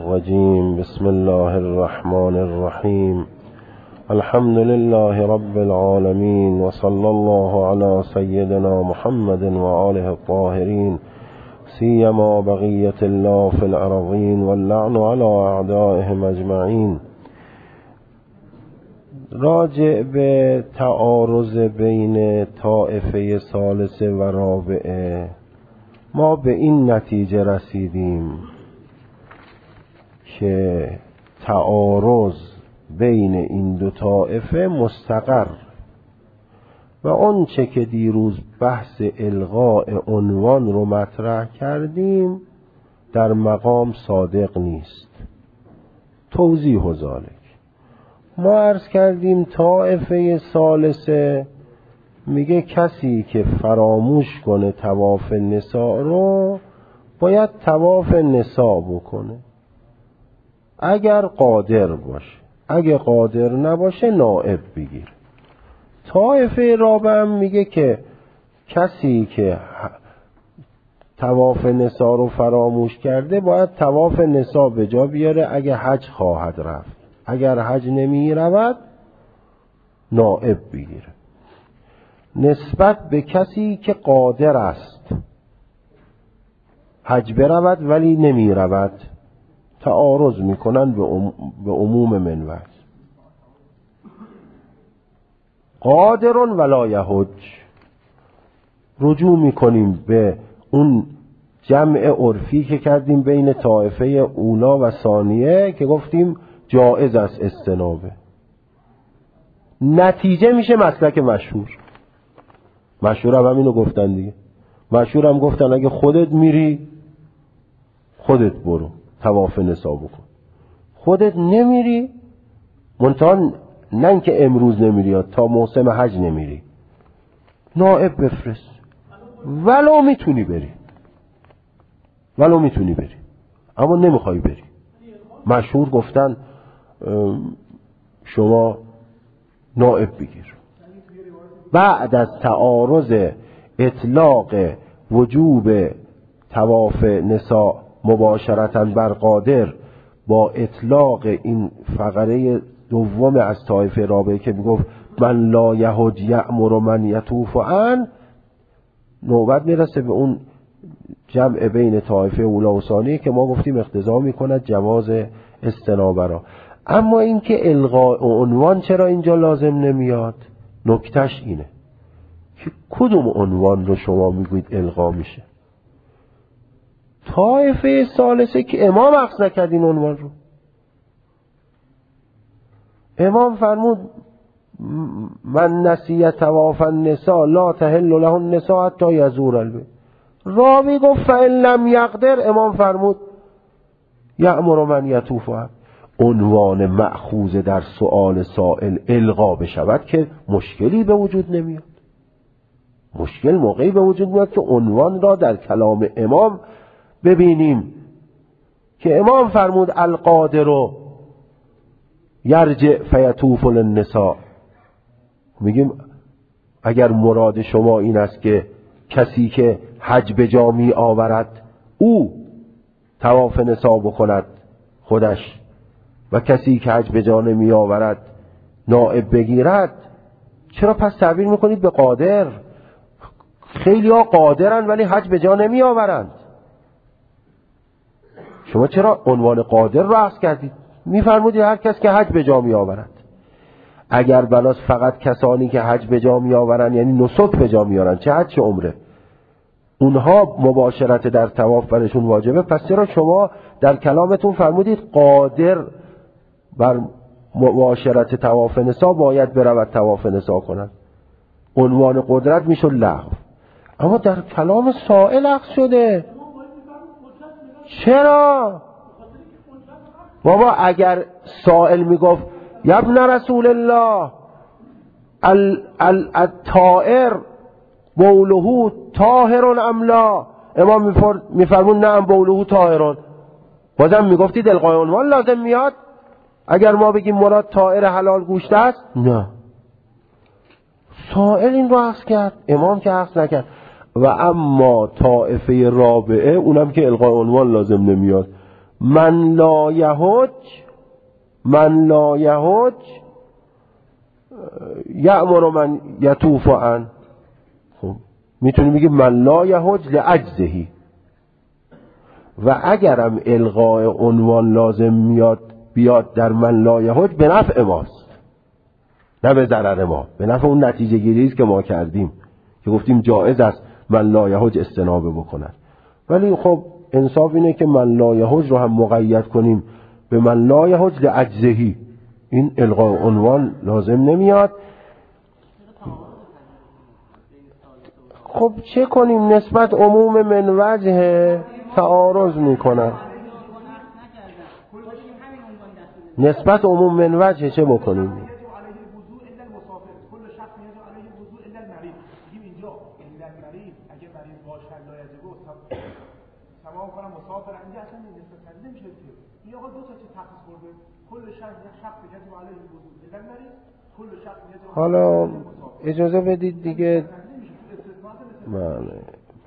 الرجيم. بسم الله الرحمن الرحيم. الحمد لله رب العالمين، وصلى الله على سيدنا محمد وآله الطاهرين، سيما بقية الله في الأرضين، واللعن على أعدائهم أجمعين. راجع به تعارض بین طائفه ثالثه و رابعه، ما به این نتیجه رسیدیم که تعارض بین این دو طائفه مستقر و اون چه که دیروز بحث الغاء عنوان رو مطرح کردیم در مقام صادق نیست. توضیح ذلک، ما عرض کردیم طائفه ثالثه میگه کسی که فراموش کنه طواف نساء رو باید طواف نساء بکنه اگر قادر باشه، اگه قادر نباشه نائب بگیره. طائفه رابعه میگه که کسی که طواف نساء رو فراموش کرده باید طواف نساء به جا بیاره اگه حج خواهد رفت، اگر حج نمی رود نائب بگیره. نسبت به کسی که قادر است حج برود ولی نمی رود تعارض میکنن به عموم منوع. قادر ولا یحج، رجوع میکنیم به اون جمع عرفی که کردیم بین طائفه اولا و ثانیه که گفتیم جائز است استنابه. نتیجه میشه مسلک مشهور هم اینو گفتن دیگه. مشهور هم گفتن اگه خودت میری خودت برو طواف نساء بکن، خودت نمیری منتها نه اینکه امروز نمیری تا موسم حج نمیری نائب بفرست، ولو میتونی بری اما نمیخوای بری. مشهور گفتن شما نائب بگیر. بعد از تعارض اطلاق وجوب طواف نساء مباشرتاً بر قادر با اطلاق این فقره دوم از طائفه رابعه که میگفت من لا یحج یأمر من یطوف عن، نوبت میرسه به اون جمع بین طائفه اولی و ثانی که ما گفتیم اقتضا میکند جواز استنابه را. اما اینکه الغاء عنوان چرا اینجا لازم نمیاد؟ نکتش اینه که کدوم عنوان رو شما میگوید الغا میشه؟ طائفه ثالثه که امام اخذ نکرد این عنوان رو. امام فرمود من نسی طواف النساء لا تحل له النساء حتی یزور البیت. راوی گفت فإن لم یقدر، امام فرمود یأمر من یطوف. عنوان مأخوذ در سؤال سائل الغا بشود که مشکلی به وجود نمیاد. مشکل موقعی به وجود میاد که عنوان را در کلام امام ببینیم که امام فرمود القادر یرجع فیطوف للنساء. میگیم اگر مراد شما این است که کسی که حج به جا می آورد او طواف نساء بکند خودش و کسی که حج به جا نمی آورد نائب بگیرد، چرا پس تعبیر میکنید به قادر؟ خیلی ها قادرن ولی حج به جا نمی آورند. شما چرا عنوان قادر رو اخذ کردید؟ میفرمودید هر کس که حج به جا می آورد. اگر بلاس فقط کسانی که حج به جا می آورند یعنی نسک به جا می آورند، چه حج چه عمره، اونها مباشرت در طواف برشون واجبه، پس چرا شما در کلامتون فرمودید قادر بر مباشرت طواف نساء باید برود طواف نساء کنند؟ عنوان قدرت میشد لغو. اما در کلام سائل اخذ شده. چرا؟ بابا اگر سائل میگفت یا ابن رسول الله الطائر بوله طاهر ام لا، امام میفرمون نعم بوله طاهرون، بازم میگفتید الغای عنوان لازم میاد؟ اگر ما بگیم مراد طائر حلال گوشت است؟ نه، سائل این رو اخذ کرد، امام که اخذ نکرد. و اما طائفه رابعه اونم که الغای عنوان لازم نمیاد، من لا یحج یأمر من یطوف عن. خب میتونی بگی من لا یحج لعجزه، و اگرم الغاء عنوان لازم بیاد در من لا یحج به نفع ماست نه به ضرر ما، به نفع اون نتیجه گیری است که ما کردیم که گفتیم جایز است من لا یحج استنابه بکنن. ولی خب انصاف اینه که من لا یحج رو هم مقید کنیم به من لا یحج لعجزه، این الغاء عنوان لازم نمیاد. خب چه کنیم؟ نسبت عموم من وجه تعارض میکنن. نسبت عموم من وجه چه بکنیم؟ حالا اجازه بدید دیگه. بله.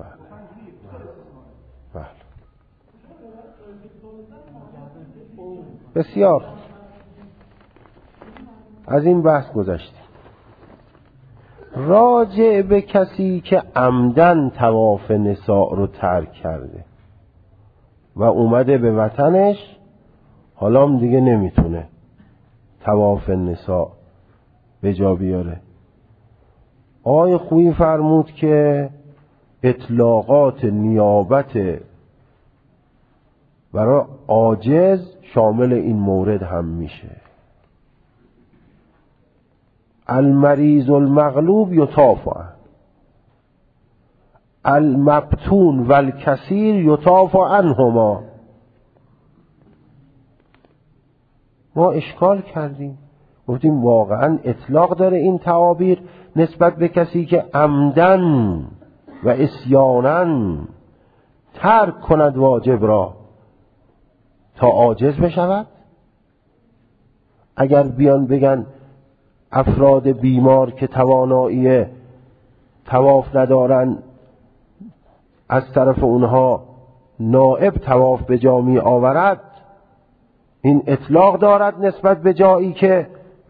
بسیار از این بحث گذشتیم. راجع به کسی که عمدن طواف نساء رو ترک کرده و اومده به وطنش، حالا هم دیگه نمیتونه طواف نساء به جا بیاره. آقای خویی فرمود که اطلاقات نیابت برای عاجز شامل این مورد هم میشه. المریض المغلوب یطاف عنه، المبتون والکثیر یطاف عنهما. ما اشکال کردیم، گفتیم واقعا اطلاق داره این تعابیر نسبت به کسی که عمدن و عصیانا ترک کند واجب را تا عاجز بشود؟ اگر بیان بگن افراد بیمار که توانایی طواف ندارن از طرف اونها نائب طواف به جا می آورد، این اطلاق دارد نسبت به جایی که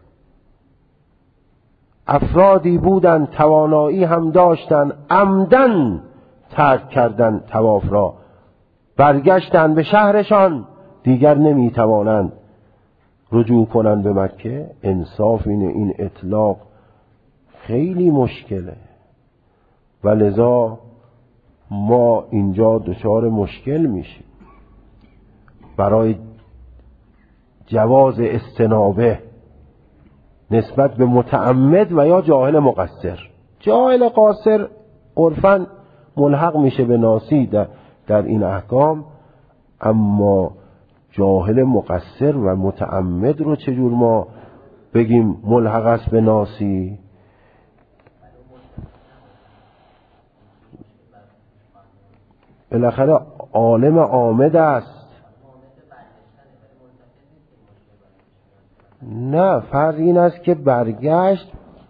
افرادی بودن توانایی هم داشتن عمدن ترک کردن طواف را، برگشتن به شهرشان، دیگر نمی توانند رجوع کنند به مکه. انصاف اینه این اطلاق خیلی مشکله و لذا ما اینجا دچار مشکل میشیم برای جواز استنابه نسبت به متعمد و یا جاهل مقصر. جاهل قاصر عرفاً ملحق میشه به ناسی در این احکام، اما جاهل مقصر و متعمد رو چجور ما بگیم ملحق است به ناسی؟ بالاخره عالم عامد است. نه، فرض این است که برگشت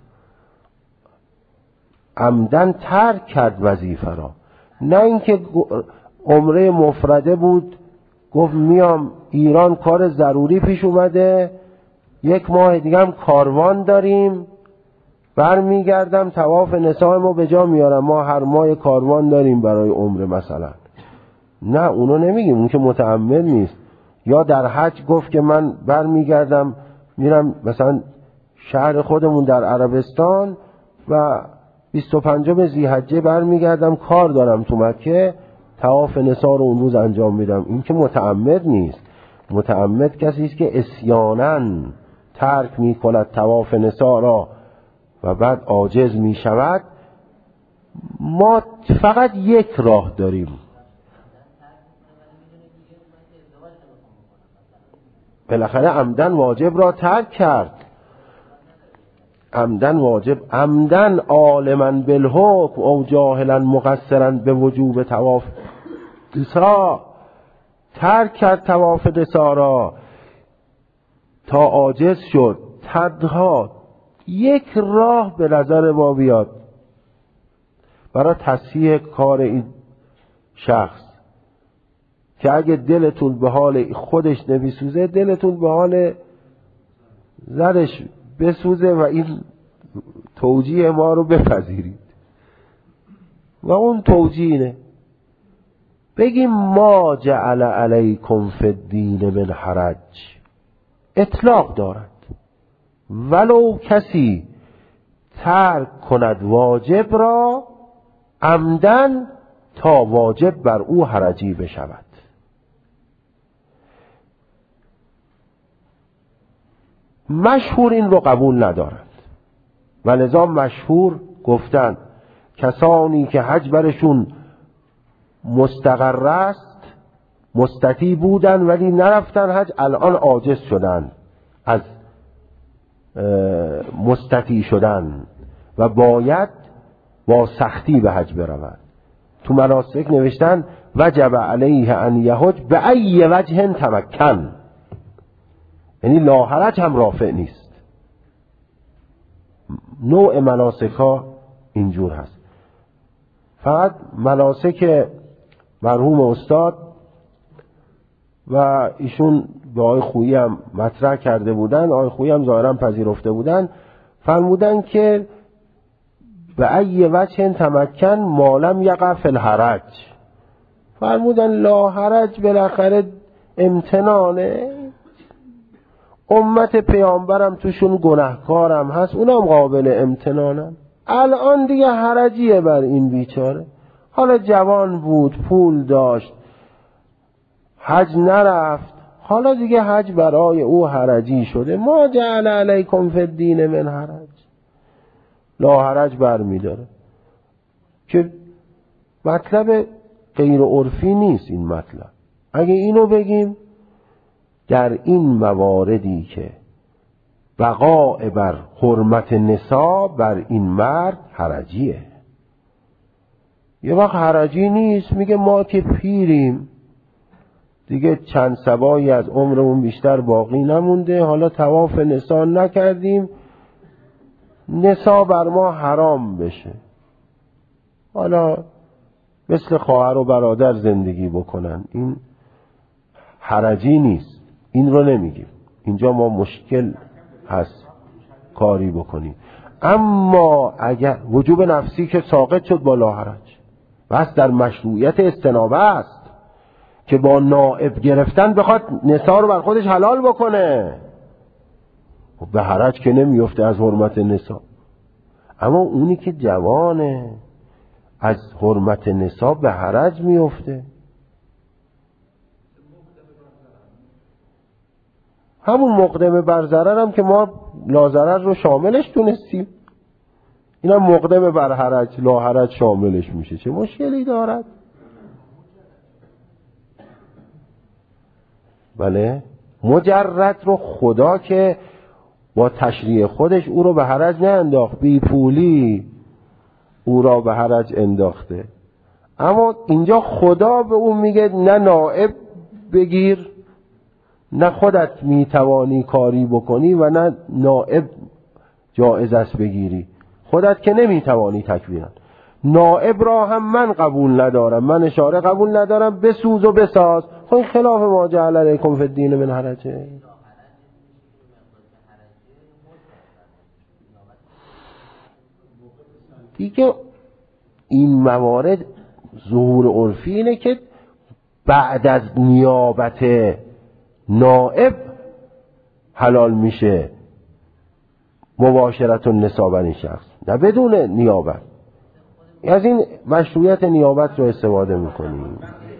عمدن ترک کرد وظیفه را، نه اینکه عمره مفرده بود گفت میام ایران کار ضروری پیش اومده، یک ماه دیگه هم کاروان داریم برمیگردم طواف نساء ما به جا میارم، ما هر ماه کاروان داریم برای عمره مثلا. نه، اونو نمیگیم، اون که متعمد نیست. یا در حج گفت که من برمیگردم میرم مثلا شهر خودمون در عربستان و 25 ذی‌حجه برمیگردم کار دارم تو مکه، طواف نساء رو اون روز انجام میدم. این که متعمد نیست. متعمد کسی است که عصیاناً ترک میکند طواف نساء را و بعد عاجز میشود. ما فقط یک راه داریم، بالاخره عمدن واجب را ترک کرد، عمدن واجب، عمدن عالما بالحکم او جاهلا مقصرا به وجوب طواف نساء، ترک کرد طواف نساء را تا عاجز شد. تنها یک راه به نظر ما بیاد برای تصحیح کار این شخص، که اگه دلتون به حال خودش نمیسوزه، دلتون به حال زنش بسوزه و این توجیه ما رو بپذیرید. و اون توجیه اینه بگیم ما جعل علیکم فی الدین من حرج، اطلاق دارد. ولو کسی ترک کند واجب را عمدن تا واجب بر او حرجی بشود. مشهور این رو قبول ندارند و لذا مشهور گفتن کسانی که حج برشون مستقر است، مستطیع بودن ولی نرفتن حج، الان عاجز شدن از مستطیع شدن و باید با سختی به حج بروند. تو مناسک نوشتن وجب علیه ان یحج به ای وجه تمکن، یعنی لاحرج هم رافع نیست. نوع مناسک ها اینجور هست. فقط مناسک مرحوم استاد و ایشون به آقای خویی هم مطرح کرده بودن، آقای خویی هم ظاهرا پذیرفته بودن، فرمودن که به ای وجه تمکن مالم یقع فی الحرج، فرمودن لاحرج بالاخره امتنانه، امت پیامبرم توشون گناهکارم هست، اونم قابل امتنانم. الان دیگه حرجیه بر این بیچاره، حالا جوان بود، پول داشت، حج نرفت، حالا دیگه حج برای او حرجی شده. ما جعل علیکم فی الدین من حرج، لا حرج بر می داره که مطلب غیر عرفی نیست. این مطلب اگه اینو بگیم در این مواردی که بقاء بر حرمت نساء بر این مرد حرجیه، یه وقت حرجی نیست، میگه ما که پیریم دیگه چند سبایی از عمرمون بیشتر باقی نمونده، حالا طواف نساء نکردیم، نساء بر ما حرام بشه، حالا مثل خواهر و برادر زندگی بکنن. این حرجی نیست، این رو نمیگیم. اینجا ما مشکل هست کاری بکنیم. اما اگر وجوب نفسی که ساقط شد با لاحرج، بس در مشروعیت استنابه است که با نائب گرفتن بخواد نساء رو بر خودش حلال بکنه، به حرج که نمیفته از حرمت نساء. اما اونی که جوانه از حرمت نساء به حرج میفته. همون مقدمه بر ضرر هم که ما لاضرر رو شاملش دونستیم، این هم مقدمه بر حرج لا حرج شاملش میشه، چه مشکلی دارد؟ بله، مجرد رو خدا که با تشریع خودش او رو به حرج نه انداخت، بی پولی او را به حرج انداخته. اما اینجا خدا به اون میگه نه نائب بگیر، نه خودت میتوانی کاری بکنی و نه نائب جایز است بگیری، خودت که نمیتوانی تکویرن. نائب را هم من قبول ندارم، من اشاره قبول ندارم، بسوز و بساز. خب این خلاف ما جعل علیکم فی الدین من حرجه. دیگه این موارد ظهور عرفی اینه که بعد از نیابت نائب حلال میشه مباشرت النساء بر این شخص، نه بدون نیابت. از این مشروعیت نیابت رو استفاده میکنیم.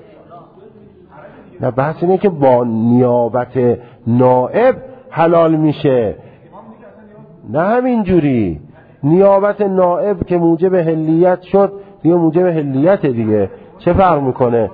نه بحث اینه که با نیابت نائب حلال میشه، نه همینجوری. نیابت نائب که موجب حلیت شد دیگه موجب حلیت دیگه، چه فرق میکنه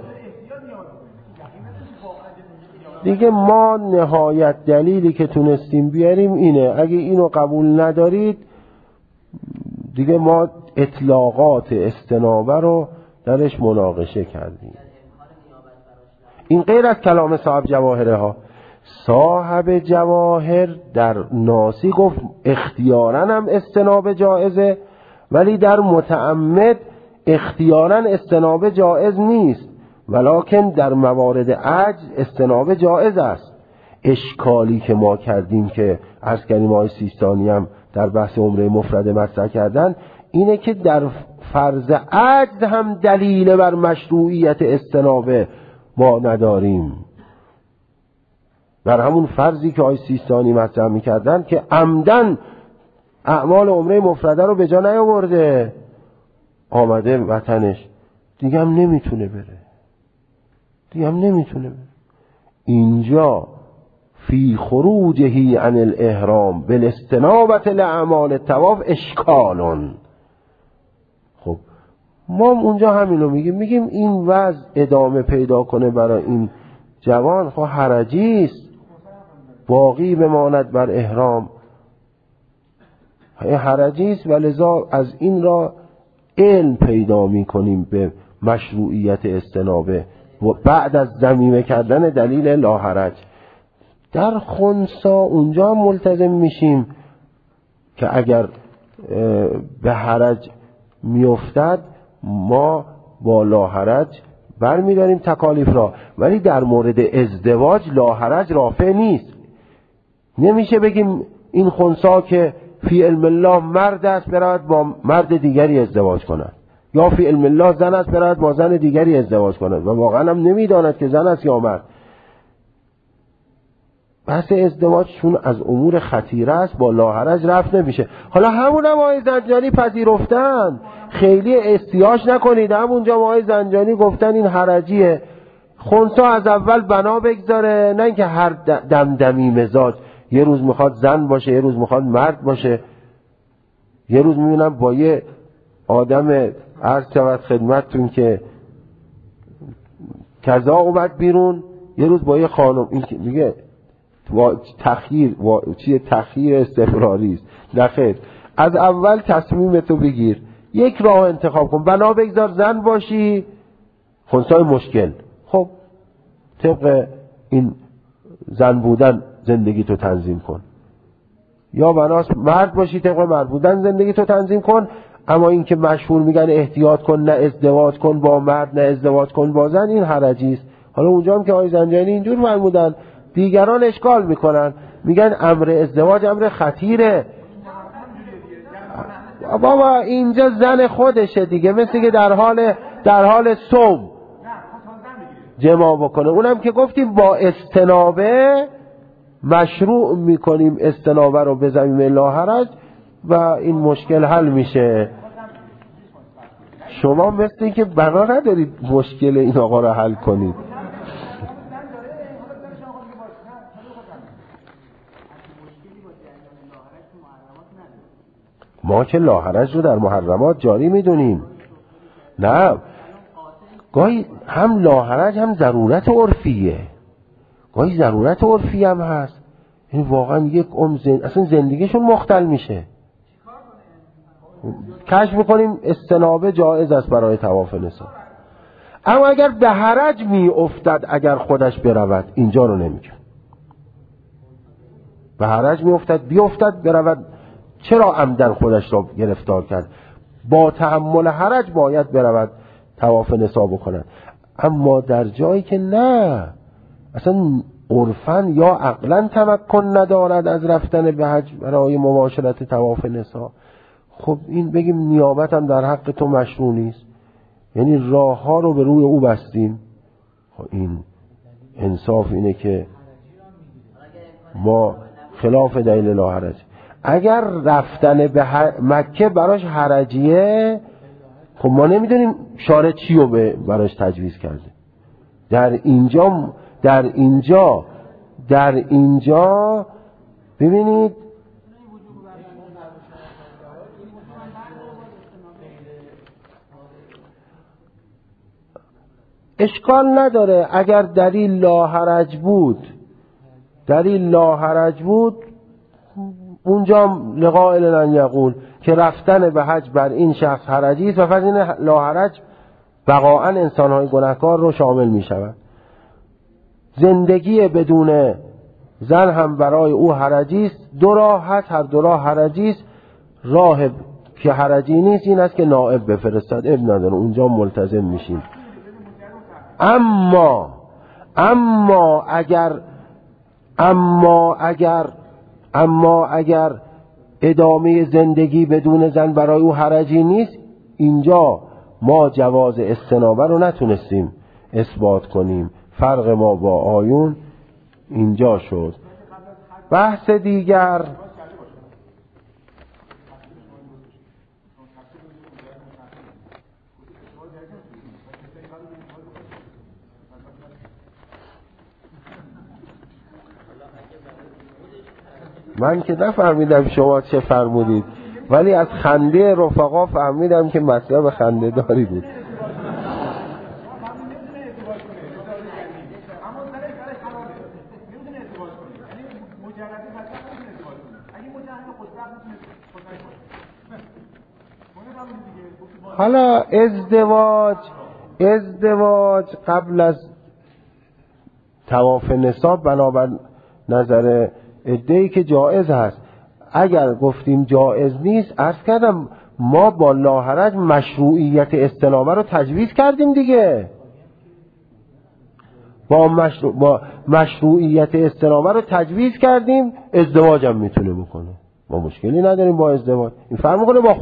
دیگه. ما نهایت دلیلی که تونستیم بیاریم اینه. اگه اینو قبول ندارید دیگه ما اطلاقات استنابه رو درش مناقشه کردیم. این غیر از کلام صاحب جواهره ها. صاحب جواهر در ناسی گفت اختیاراً هم استنابه جائزه، ولی در متعمد اختیاراً استنابه جائز نیست، ولکن در موارد عجز استنابه جائز است. اشکالی که ما کردیم که عرض کردیم آقای سیستانی هم در بحث عمره مفرد مطرح کردن اینه که در فرض عجز هم دلیل بر مشروعیت استنابه ما نداریم. بر همون فرضی که آقای سیستانی مطرح میکردن که عمدن اعمال عمره مفرده رو به جا نیاورده، آمده وطنش دیگه هم نمیتونه بره. اینجا فی خروجه عن الاحرام بالاستنابة لاعمال الطواف اشکالون. خب ما اونجا همینو میگیم این وضع ادامه پیدا کنه برای این جوان، خب حرجی است، باقی بماند بر احرام، حرجی است. ولذا از این را علم پیدا میکنیم به مشروعیت استنابه و بعد از ضمیمه کردن دلیل لا حرج. در خنثی اونجا ملتزم میشیم که اگر به حرج میافتد ما با لا حرج برمیداریم تکالیف را، ولی در مورد ازدواج لا حرج رافع نیست. نمیشه بگیم این خنثی که فی علم الله مرد است برود با مرد دیگری ازدواج کند، یا فی علم الله زن است برود با زن دیگری ازدواج کند و واقعا هم نمیداند که زن است یا مرد. بحث ازدواج چون از امور خطیره است با لا حرج رفع نمیشه. حالا همون هم آقای زنجانی پذیرفتن، خیلی استیاش نکنید، همونجا آقای زنجانی گفتن این حرجیه. خنثی از اول بنا بگذاره، نه اینکه هر دمدمی مزاج یه روز میخواد زن باشه یه روز میخواد مرد باشه. یه روز میبینم با یه آدم عرض شود خدمتتون که کذا اومد بیرون، یه روز با یه خانم، این که میگه تخییر استقراری است. نخیر، از اول تصمیمتو بگیر، یک راه انتخاب کن، بنا بگذار زن باشی، خنثی مشکل، خب طبق این زن بودن زندگی تو تنظیم کن، یا بناست مرد باشی طبق مرد بودن زندگی تو تنظیم کن. اما این که مشهور میگن احتیاط کن، نه ازدواج کن با مرد نه ازدواج کن با زن، این حرجی است. حالا اونجا هم که آقای زنجانی اینجور فرمودن، دیگران اشکال میکنن، میگن امر ازدواج امر خطیره. بابا اینجا زن خودشه دیگه، مثل که در حال صوم جماع بکنه، اونم که گفتیم با استنابه مشروع میکنیم استنابه رو به ضمیمه لا حرج و این مشکل حل میشه. شما مثل این که بنا ندارید مشکل این آقا رو حل کنید. ما که لا حرج رو در محرمات جاری میدونیم. نه، گاهی هم لا حرج هم ضرورت عرفیه، گاهی ضرورت عرفی هم هست. این واقعا یک اصلا زندگیشون مختل میشه. کشف میکنیم استنابه جایز است برای طواف نساء. اما اگر به حرج می افتد، اگر خودش برود، اینجا رو نمیگه. به حرج می افتد، بیافتد برود، چرا عمدن خودش را گرفتار کرد؟ با تحمل حرج باید برود طواف نساء بکند. اما در جایی که نه، اصلا عرفاً یا عقلاً تمکن ندارد از رفتن به حج برای مباشرت طواف نساء، خب این بگیم نیابت هم در حق تو مشروع نیست، یعنی راه ها رو به روی او بستیم. خب این انصاف اینه که ما خلاف دلیل لا حرج. اگر رفتن به مکه براش حرجیه، خب ما نمیدونیم شارع چی رو براش تجویز کرده. در اینجا ببینید اشکال نداره اگر دلیل لا حرج بود اونجا لقائل لن یقول که رفتن به حج بر این شخص حرجی است و فرض این لا حرج بقاءً انسان‌های گناهکار رو شامل می شود. زندگی بدون زن هم برای او حرجی است. دو راه هست، هر دو راه حرجی است. راه که حرجی نیست این است که نائب بفرستد، ابن نداره، اونجا ملتزم میشیم. اما اگر ادامه زندگی بدون زن برای او حرجی نیست، اینجا ما جواز استنابه رو نتونستیم اثبات کنیم. فرق ما با آیون اینجا شد. بحث دیگر من که نفهمیدم شما چه فرمودید، ولی از خنده رفقا فهمیدم که مطلب خنده داری بود. حالا ازدواج قبل از طواف نساب بنابر نظر عده‌ای که جایز هست. اگر گفتیم جایز نیست، عرض کردم ما با لاحرج مشروعیت استنابه رو تجویز کردیم دیگه. با مشروعیت استنابه رو تجویز کردیم، ازدواج هم میتونه بکنه، ما مشکلی نداریم با ازدواج. این فرق میکنه با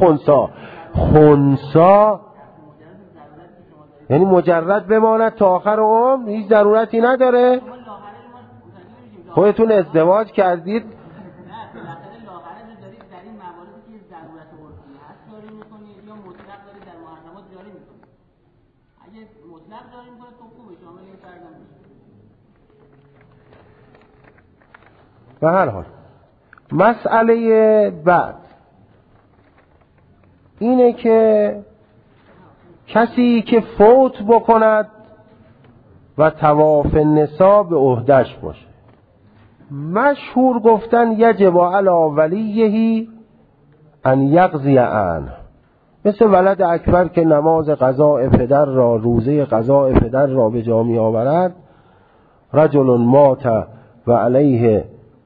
خنثی یعنی مجرد بماند تا آخر عمر، هیچ ضرورتی نداره. خودتون ازدواج کردید به هر حال. مسئله بعد اینه که کسی که فوت بکند و طواف نساء به عهده‌اش باشه، مشهور گفتن یجب علی ولیه ان یقضی عنه، مثل ولد اکبر که نماز قضاء پدر را، روزه قضاء پدر را به جا می آورد. رجل مات و علیه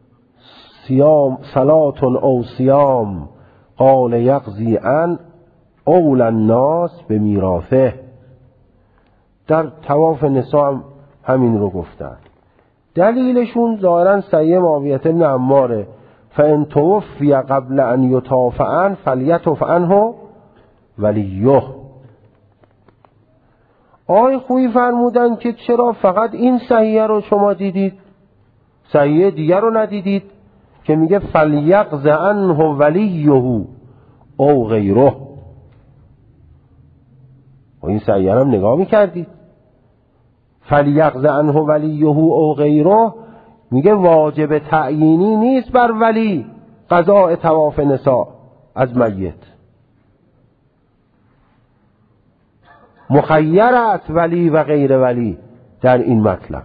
صلات او صیام قال یقضی عن اول الناس به میراثه. در طواف نساء همین رو گفتن. دلیلشون ظاهرا صحیح معاویه بن عماره، فان توفی قبل ان یطاف عنه فلیطف عنه ولیه. آقای خویی فرمودن که چرا فقط این صحیح رو شما دیدید، صحیح دیگر رو ندیدید که میگه فلیقض عنه ولیه او غیره. و این صحیح هم نگاه میکردید، فلیقض عنه ولیه او غیره میگه واجب تعیینی نیست بر ولی قضاء طواف نساء از میت، مخیر است ولی و غیر ولی در این مطلب.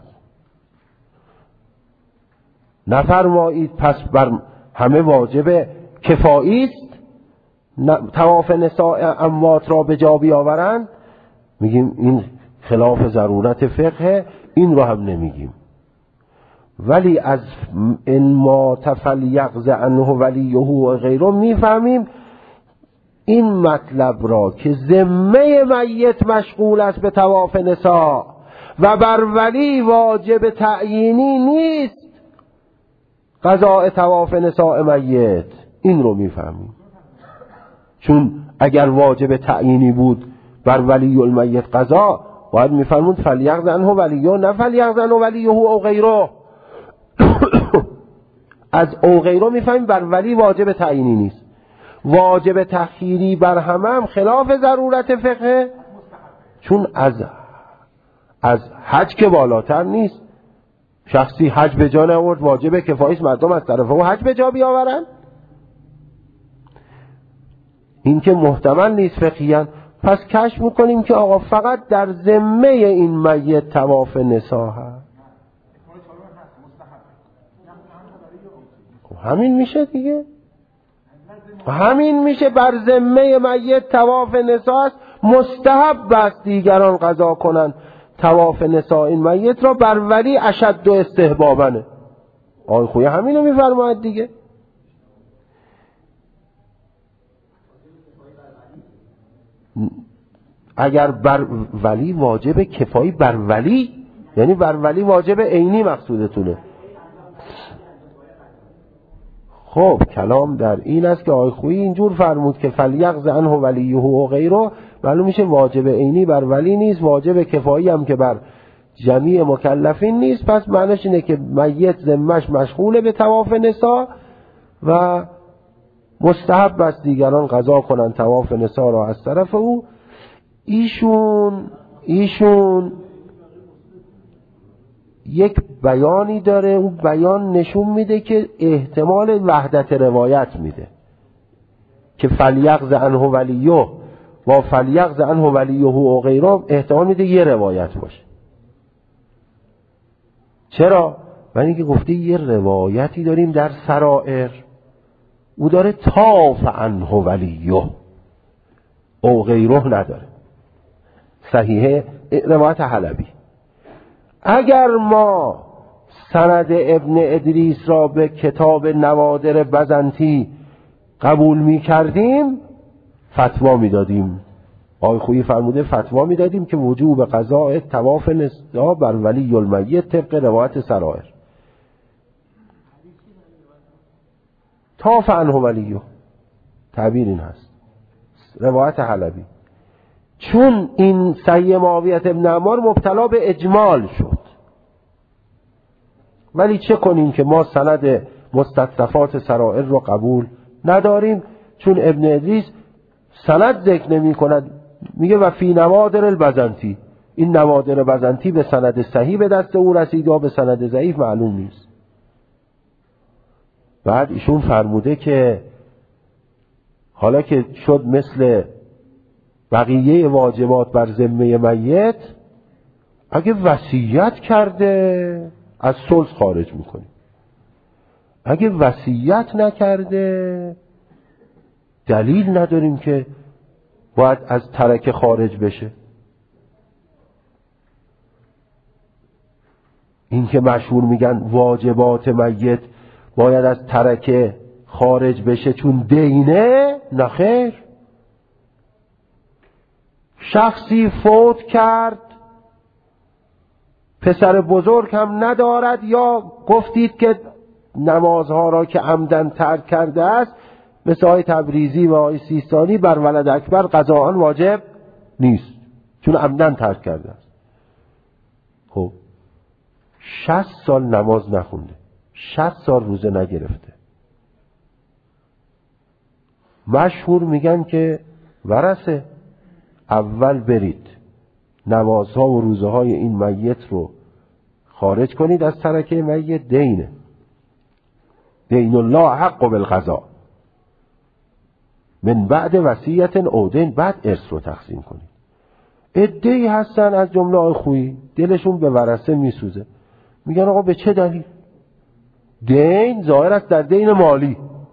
نفرمایید پس بر همه واجب کفایی است طواف نساء اموات را به جا بیاورند. میگیم این خلاف ضرورت فقه، این رو هم نمیگیم. ولی از ان ما فلیقض عنه ولیه و غیره میفهمیم این مطلب را که ذمه میت مشغول است به طواف نساء و بر ولی واجب تعیینی نیست قضاء طواف نساء میت. این رو میفهمیم، چون اگر واجب تعیینی بود بر ولی المیت قضا، باید میفرمود فلیقض عنه ولیه، نه فلیقض عنه ولیه او غیره. از او غیره میفهمیم بر ولی واجب تعیینی نیست. واجب تخییری بر همه خلاف ضرورت فقه، چون از حج که بالاتر نیست. شخصی حج به جا نآورد، واجب کفایی است مردم از طرف او حج به جا بیاورند. این که محتمل نیست فقهیاً. پس کشف میکنیم که آقا فقط در ذمه این میت طواف نساء هست. همین میشه دیگه، همین میشه بر ذمه میت طواف نساء است. مستحب است دیگران قضا کنند طواف نساء این میت را، بر ولی اشد و استحبابنه. آقای خویی همینو میفرماید دیگه. اگر بر ولی واجب کفایی بر ولی، یعنی بر ولی واجب عینی مقصودتونه. خب کلام در این است که آقای خویی اینجور فرمود که فلیغز عنه ولیه و غیره، معلوم میشه واجب عینی بر ولی نیست، واجب کفایی هم که بر جمیع مکلفین نیست. پس معنیش اینه که میت ذمش مشغوله به طواف نساء و مستحب است دیگران قضا کنن طواف نساء را از طرف او. ایشون یک بیانی داره، اون بیان نشون میده که احتمال وحدت روایت میده که فلیغز عنه ولیه و فلیغز عنه ولیه و غیره احتمال میده یه روایت باشه. چرا؟ برای اینکه گفته یه روایتی داریم در سرائر، او داره طاف عنه ولیه او غیره نداره. صحیحه روایت حلبی. اگر ما سند ابن ادریس را به کتاب نوادر بزنطی قبول می کردیم فتوا می دادیم. آقای خویی فرموده فتوا می دادیم که وجوب قضاء طواف نساء بر ولی المیت طبق روایت سرائر. طاف عنه ولیه تعبیر این هست، روایت حلبی. چون این صحیح معاویه ابن عمار مبتلا به اجمال شد، ولی چه کنیم که ما سند مستطرفات سرائر رو قبول نداریم، چون ابن ادریس سند ذکر نمی کند، میگه و فی نوادر البزنطی، این نوادر بزنطی به سند صحیح به دست او رسید یا به سند ضعیف معلوم نیست. بعد ایشون فرموده که حالا که شد مثل بقیه واجبات بر ذمه میت، اگه وصیت کرده از ثلث خارج میکنیم، اگه وصیت نکرده دلیل نداریم که باید از ترکه خارج بشه. این که مشهور میگن واجبات میت باید از ترکه خارج بشه چون دینه، نخیر. شخصی فوت کرد، پسر بزرگ هم ندارد، یا گفتید که نمازها را که عمدن ترک کرده است، مثل آقای تبریزی و آقای سیستانی، بر ولد اکبر قضاء واجب نیست چون عمدن ترک کرده است. خب 60 سال نماز نخونده، 60 سال روزه نگرفته، مشهور میگن که ورثه اول برید نمازها و روزه های این میت رو خارج کنید از ترکه میت، دینه، دین الله حق بالقضاء، من بعد وصیت او دین، بعد ارث رو تقسیم کنید. عده‌ای هستن از جمله آقای خویی دلشون به ورثه میسوزه، میگن آقا به چه دلیل؟ دین ظاهر است در دین مالی.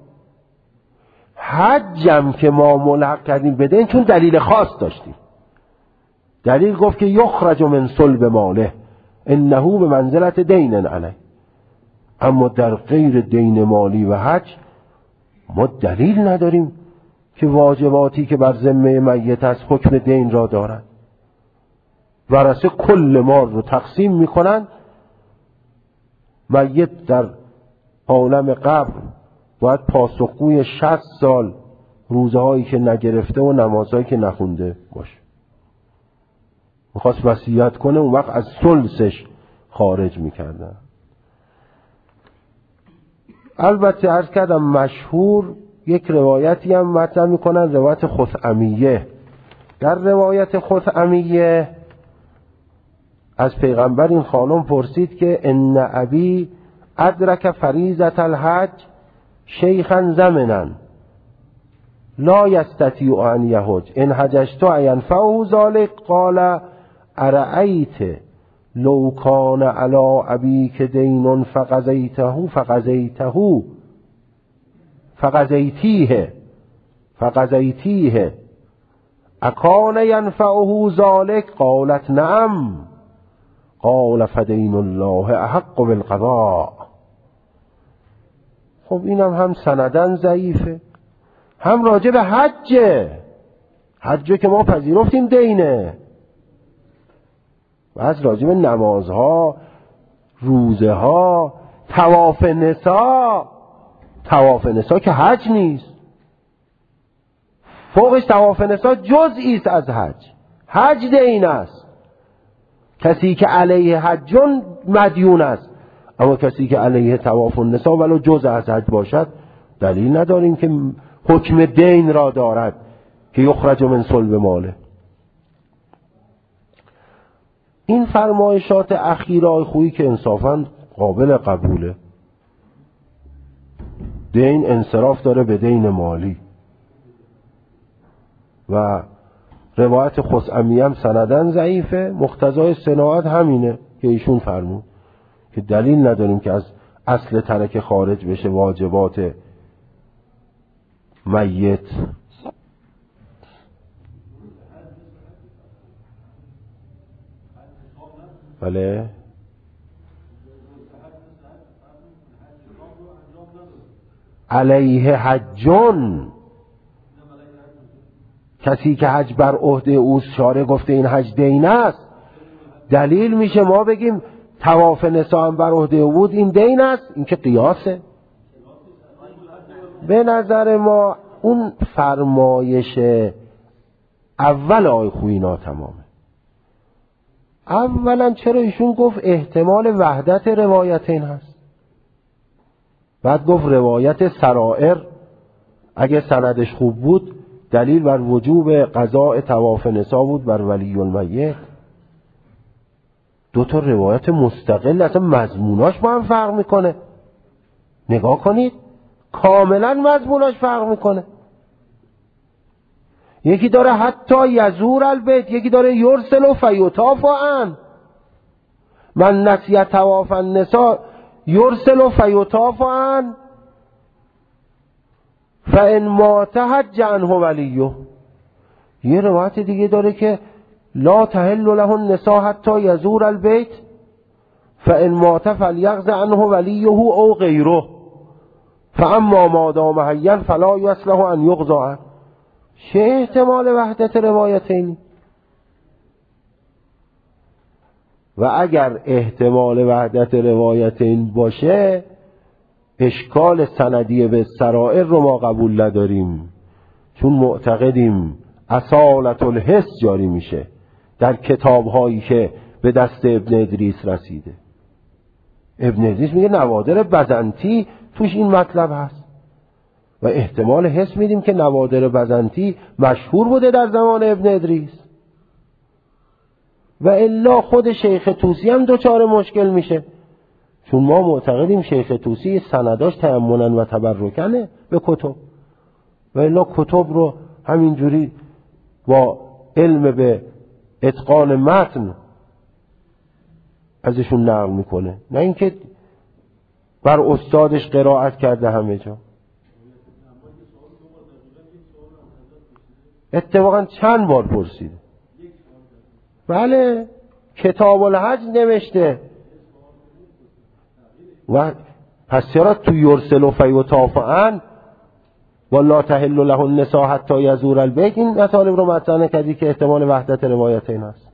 حجم که ما ملحق کردیم به دین چون دلیل خاص داشتیم، دلیل گفت که یخرج من صلب ماله انه به منزلت دین علیه. اما در غیر دین مالی و حج ما دلیل نداریم که واجباتی که بر ذمه میت از حکم دین را دارد. ورثه کل مال رو تقسیم میکنن، میت در عالم قبر باید پاسخگوی 60 سال روزه هایی که نگرفته و نمازهایی که نخونده باشه. میخواست وصیت کنه، اون وقت از ثلثش خارج میکردن. البته عرض کردم مشهور یک روایتی هم مطرح میکنن، روایت خثعمیه. در روایت خثعمیه از پیغمبر این خانم پرسید که ان ابی ادرک فریضة الحج شیخا زمنا لا یستطیع ان یحج ان حججت ینفعه ذلك قال ارأیت لو کان علی ابیک دین فقضیتیه اکان ینفعه ذلك قالت نعم قال فدین الله احق بالقضاء. خب اینم هم سندن ضعیفه، هم راجع به حجه. حج که ما پذیرفتیم دینه. و از راجب نمازها، روزه ها، طواف نسا که حج نیست. فوقش طواف نسا جزئی است از حج. حج دین است. کسی که علیه حجون مدیون است. اما کسی که علیه طواف النساء ولو جزء از حج باشد دلیل نداریم که حکم دین را دارد که یخرج من صلب ماله. این فرمایشات اخیرای خویی که انصافاً قابل قبوله. دین انصراف داره به دین مالی و روایت خثعمی هم سندن ضعیفه. مقتضای صناعت همینه که ایشون فرمود که دلیل نداریم که از اصل ترک خارج بشه واجبات میت. بله علیه حجون، کسی که حج بر عهده اوست، شارع گفته این حج دین است. دلیل میشه ما بگیم طواف نساء هم بر عهده او بود این دین است؟ این که قیاسه. به نظر ما اون فرمایش اول آی خویی ناتمامه. اولا چرا ایشون گفت احتمال وحدت روایتین هست، بعد گفت روایت سرائر اگه سندش خوب بود دلیل بر وجوب قضاء طواف نساء بود بر ولی المیت. دو تا روایت مستقل، اصلا مضموناش با هم فرق میکنه. نگاه کنید کاملا مضموناش فرق میکنه. یکی داره حتی یزور البیت، یکی داره یرسل و فیطاف عن. من نسی طواف النساء یرسل و فیطاف عن فان مات حج عنه ولیه. یه روایت دیگه داره که لا تحل له النساء حتی یزور البیت فان مات فلیغز عنه ولیه او غیره فاما ما دام حیا فلا یصلح ان یغزى عنه. چه احتمال وحدت روایتین؟ و اگر احتمال وحدت روایتین باشه اشکال سندی به سرائر رو ما قبول نداریم، چون معتقدیم اصالت الحس جاری میشه در کتابهایی که به دست ابن ادریس رسیده. ابن ادریس میگه نوادر بزنطی توش این مطلب هست و احتمال حس میدیم که نوادر بزنطی مشهور بوده در زمان ابن ادریس. و الا خود شیخ طوسی هم دوچار مشکل میشه، چون ما معتقدیم شیخ طوسی سنداش تیمنن و تبرکنه به کتب، و الا کتب رو همینجوری با علم به اتقان متن ازشون نقل میکنه، نه اینکه بر استادش قرائت کرده همه جا. اتفاقا چند بار پرسیده. بله کتاب الحج نوشته و پس چرا تو یرسل و فیطاف عن و لا تحل له النساء حتی یزور البیت این مطالب رو مطرح نکردی که احتمال وحدت روایتین هست؟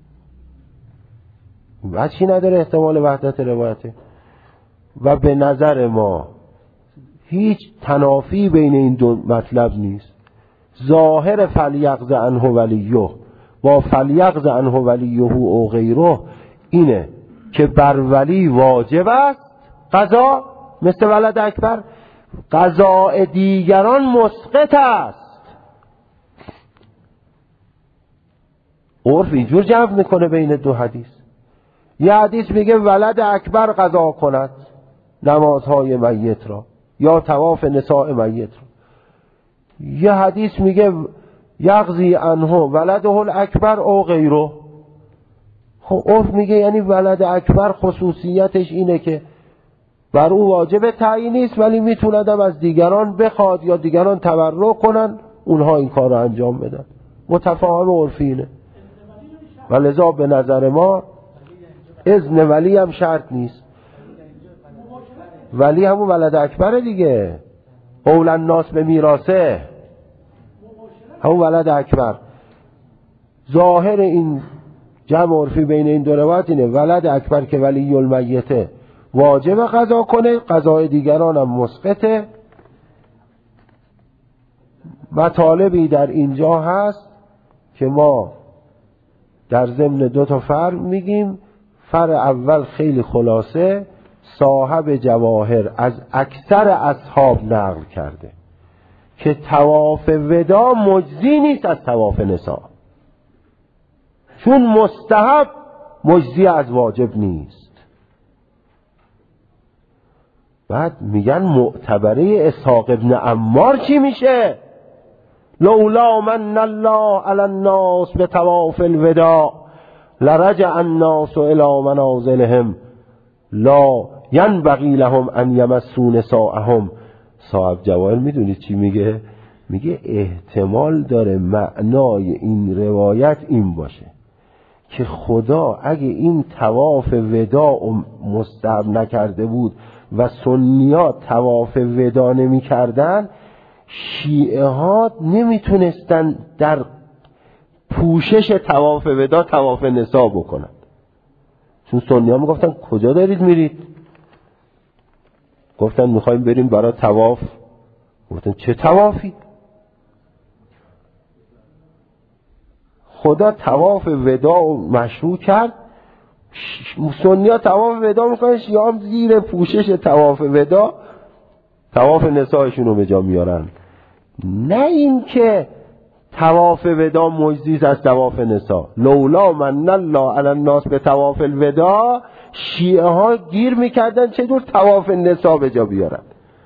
و چی نداره احتمال وحدت روایتین؟ و به نظر ما هیچ تنافی بین این دو مطلب نیست. ظاهر فلیغز عنه ولیه با فلیغز عنه ولیه او غیره اینه که بر ولی واجب است قضا مثل ولد اکبر، قضاء دیگران مسقط است. عرف اینجور جمع میکنه بین دو حدیث. یه حدیث میگه ولد اکبر قضا کند نمازهای میت را یا طواف نساء میت را، یه حدیث میگه یقضی عنه ولده الاکبر او غیره. خب عرف میگه یعنی ولد اکبر خصوصیتش اینه که بر او واجب تعیینی است ولی میتوندم از دیگران بخواد یا دیگران تبرع کنن اونها این کار رو انجام بدن. متفاهم عرفی اینه و لذا به نظر ما اذن ولی هم شرط نیست. ولی همون ولد اکبر دیگه، اول الناس به میراثه. همون ولد اکبر. ظاهر این جمع عرفی بین این دو روایت اینه ولد اکبر که ولی المیته واجب قضا کنه، قضای دیگران هم مسقطه. مطالبی در اینجا هست که ما در ضمن 2 تا فرع میگیم. فرع اول خیلی خلاصه، صاحب جواهر از اکثر اصحاب نقل کرده که طواف ودا مجزی نیست از طواف نساء، چون مستحب مجزی از واجب نیست. بعد میگن معتبره اسحاق ابن عمار چی میشه؟ لولا من الله علی الناس به طواف الوداع لرجع الناس الى منازلهم لا ینبغی لهم ان یمسوا نساءهم. صاحب جواهر میدونید چی میگه؟ میگه احتمال داره معنای این روایت این باشه که خدا اگه این طواف وداع مستحب نکرده بود و سنیات طواف وداع نمی کردن، شیعه ها نمیتونستن در پوشش طواف وداع طواف نساء بکنن، چون سنی ها میگفتن کجا دارید میرید؟ گفتن میخوایم بریم برای طواف. گفتن چه طوافی؟ خدا طواف وداع مشروع کرد، سنی ها طواف وداع میکنن، شیعه هم زیر پوشش طواف وداع طواف نسایشون رو به جا میارن. نه این که طواف وداع مجزی از طواف نساء. لولا من الله علی الناس به طواف الوداع، شیعه ها گیر میکردن چطور طواف نساء به جا بیارن.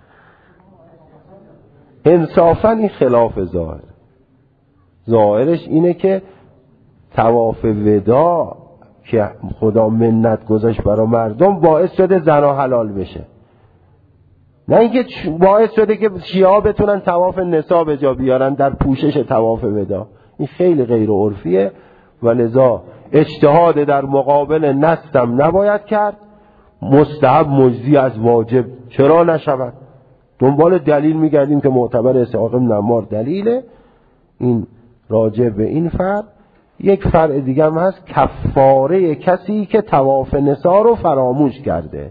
انصافا این خلاف ظاهر. ظاهرش اینه که طواف وداع که خدا منت گذاشت برای مردم باعث شده زنا حلال بشه، نه اینکه باعث شده که شیعه ها بتونن طواف نساء به جا بیارن در پوشش طواف وداع. این خیلی غیر عرفیه و لذا اجتهاد در مقابل نصم نباید کرد. مستحب مجزی از واجب چرا نشود؟ دنبال دلیل میگردیم که معتبر اسحاق بن عمار دلیله. این راجع به این فرع. یک فرع دیگه هم هست، کفاره کسی که طواف نساء رو فراموش کرده.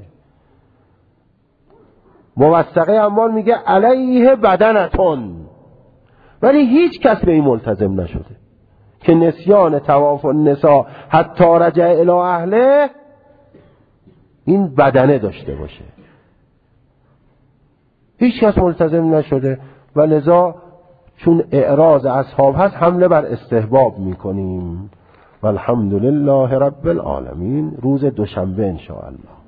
موثقه عمار میگه علیه بدنتون، ولی هیچ کس به این ملتزم نشده که نسیان طواف النساء حتی رجع الی اهله این بدنه داشته باشه. هیچ کس ملتزم نشده و لذا چون اعراض اصحاب هست حمله بر استحباب میکنیم. والحمدلله رب العالمین. روز دوشنبه ان شاء الله.